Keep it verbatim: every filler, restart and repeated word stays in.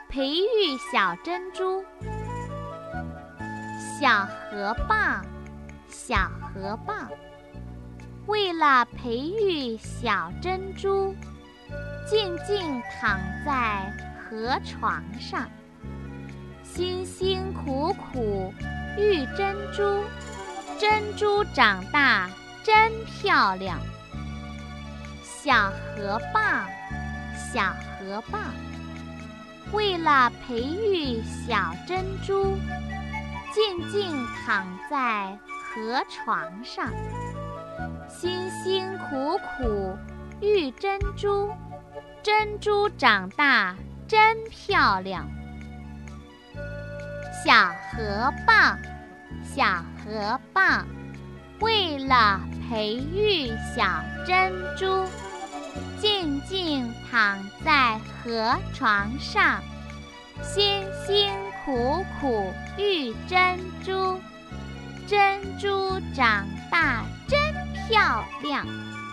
培育小珍珠。小河蚌，小河蚌，为了培育小珍珠，静静躺在河床上，辛辛苦苦育珍珠，珍珠长大真漂亮。小河蚌，小河蚌，为了培育小珍珠，静静躺在河床上，辛辛苦苦育珍珠，珍珠长大真漂亮。小河蚌，小河蚌，为了培育小珍珠，静静躺在河床上，辛辛苦苦育珍珠，珍珠长大真漂亮。